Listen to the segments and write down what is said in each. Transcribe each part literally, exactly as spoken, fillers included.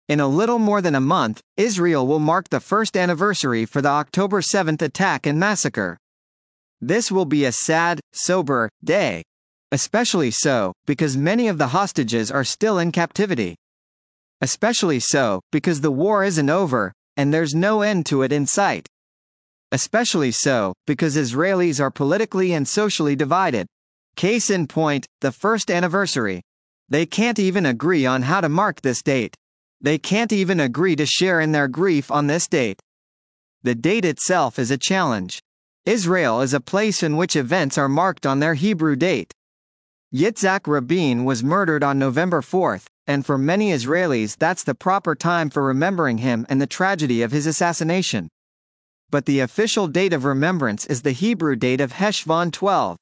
In a little more than a month, Israel will mark the first anniversary for the October seventh attack and massacre. This will be a sad, sober day. Especially so, because many of the hostages are still in captivity. Especially so, because the war isn't over, and there's no end to it in sight. Especially so, because Israelis are politically and socially divided. Case in point, the first anniversary. They can't even agree on how to mark this date. They can't even agree to share in their grief on this date. The date itself is a challenge. Israel is a place in which events are marked on their Hebrew date. Yitzhak Rabin was murdered on November fourth, and for many Israelis that's the proper time for remembering him and the tragedy of his assassination. But the official date of remembrance is the Hebrew date of Heshvan twelve.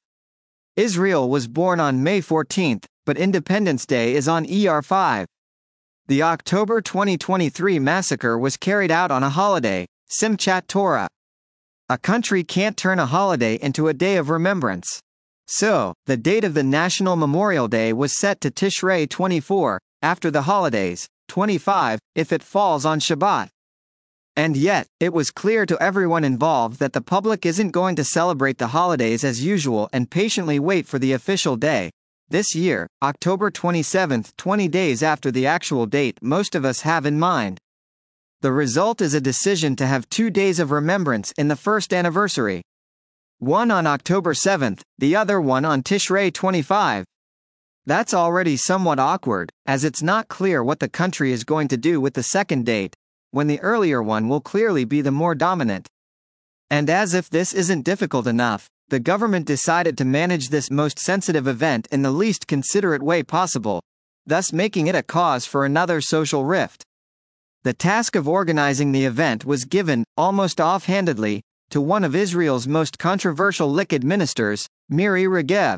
Israel was born on May fourteenth, but Independence Day is on E R five. The October twenty twenty-three massacre was carried out on a holiday, Simchat Torah. A country can't turn a holiday into a day of remembrance. So, the date of the National Memorial Day was set to Tishrei twenty-four, after the holidays, twenty-five, if it falls on Shabbat. And yet, it was clear to everyone involved that the public isn't going to celebrate the holidays as usual and patiently wait for the official day. This year, October twenty-seventh, twenty days after the actual date most of us have in mind. The result is a decision to have two days of remembrance in the first anniversary. One on October seventh, the other one on Tishrei twenty-five. That's already somewhat awkward, as it's not clear what the country is going to do with the second date, when the earlier one will clearly be the more dominant. And as if this isn't difficult enough, the government decided to manage this most sensitive event in the least considerate way possible, thus making it a cause for another social rift. The task of organizing the event was given, almost offhandedly, to one of Israel's most controversial Likud ministers, Miri Regev.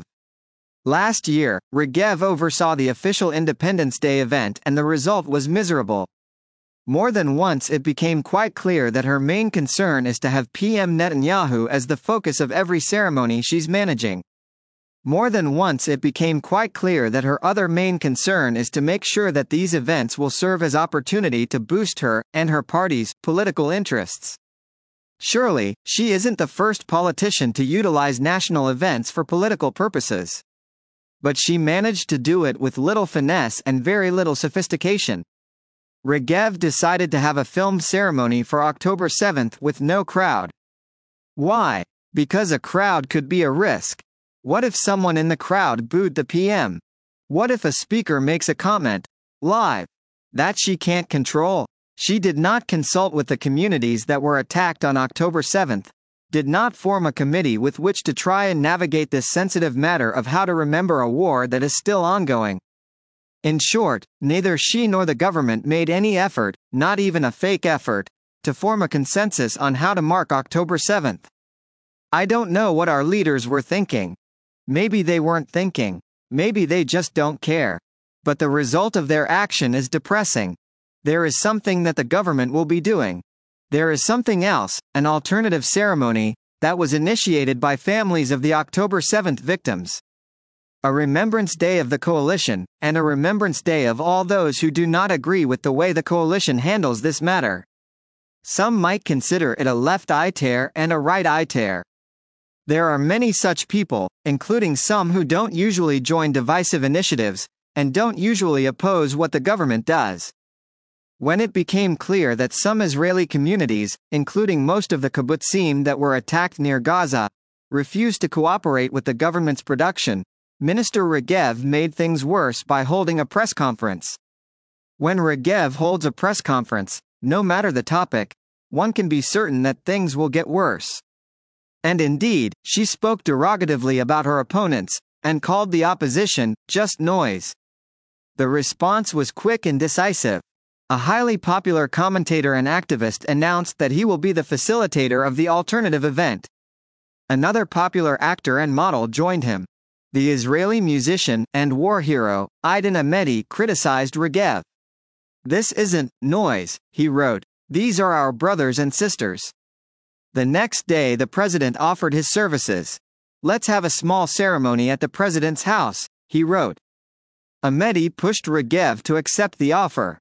Last year, Regev oversaw the official Independence Day event and the result was miserable. More than once it became quite clear that her main concern is to have P M Netanyahu as the focus of every ceremony she's managing. More than once it became quite clear that her other main concern is to make sure that these events will serve as opportunity to boost her, and her party's, political interests. Surely, she isn't the first politician to utilize national events for political purposes. But she managed to do it with little finesse and very little sophistication. Regev decided to have a filmed ceremony for October seventh with no crowd. Why? Because a crowd could be a risk. What if someone in the crowd booed the P M? What if a speaker makes a comment, live, that she can't control? She did not consult with the communities that were attacked on October seventh, did not form a committee with which to try and navigate this sensitive matter of how to remember a war that is still ongoing. In short, neither she nor the government made any effort, not even a fake effort, to form a consensus on how to mark October seventh. I don't know what our leaders were thinking. Maybe they weren't thinking. Maybe they just don't care. But the result of their action is depressing. There is something that the government will be doing. There is something else, an alternative ceremony, that was initiated by families of the October seventh victims. A Remembrance Day of the Coalition, and a Remembrance Day of all those who do not agree with the way the coalition handles this matter. Some might consider it a left eye tear and a right eye tear. There are many such people, including some who don't usually join divisive initiatives, and don't usually oppose what the government does. When it became clear that some Israeli communities, including most of the kibbutzim that were attacked near Gaza, refused to cooperate with the government's production, Minister Regev made things worse by holding a press conference. When Regev holds a press conference, no matter the topic, one can be certain that things will get worse. And indeed, she spoke derogatively about her opponents, and called the opposition, just noise. The response was quick and decisive. A highly popular commentator and activist announced that he will be the facilitator of the alternative event. Another popular actor and model joined him. The Israeli musician and war hero, Aiden Amedi, criticized Regev. "This isn't noise," he wrote. "These are our brothers and sisters." The next day the president offered his services. "Let's have a small ceremony at the president's house," he wrote. Amedi pushed Regev to accept the offer.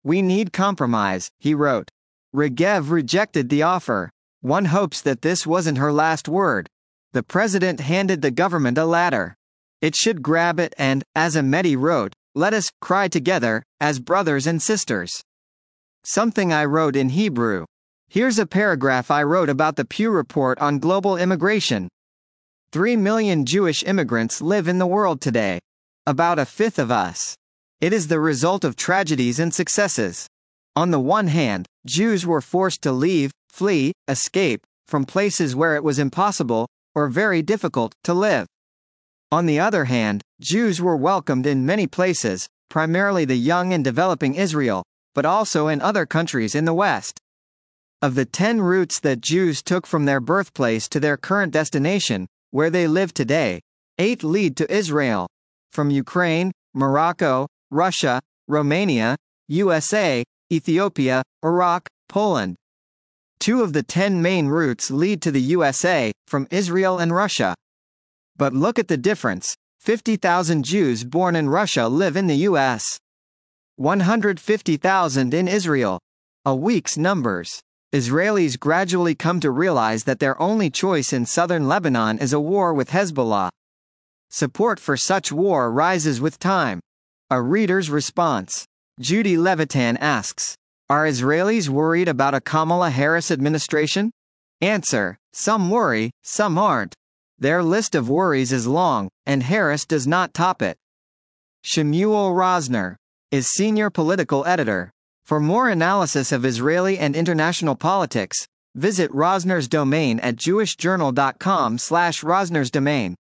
We need compromise, he wrote. Regev rejected the offer. One hopes that this wasn't her last word. The president handed the government a ladder. It should grab it and, as Ahmedi wrote, let us cry together, as brothers and sisters. Something I wrote in Hebrew. Here's a paragraph I wrote about the Pew Report on global immigration. Three million Jewish immigrants live in the world today. About a fifth of us. It is the result of tragedies and successes. On the one hand, Jews were forced to leave, flee, escape, from places where it was impossible, or very difficult, to live. On the other hand, Jews were welcomed in many places, primarily the young and developing Israel, but also in other countries in the West. Of the ten routes that Jews took from their birthplace to their current destination, where they live today, eight lead to Israel. From Ukraine, Morocco, Russia, Romania, U S A, Ethiopia, Iraq, Poland. Two of the ten main routes lead to the U S A, from Israel and Russia. But look at the difference. fifty thousand Jews born in Russia live in the U S. one hundred fifty thousand in Israel. A week's numbers. Israelis gradually come to realize that their only choice in southern Lebanon is a war with Hezbollah. Support for such war rises with time. A reader's response. Judy Levitan asks, are Israelis worried about a Kamala Harris administration? Answer, some worry, some aren't. Their list of worries is long, and Harris does not top it. Shemuel Rosner is senior political editor. For more analysis of Israeli and international politics, visit Rosner's domain at jewish journal dot com slash Rosner's domain.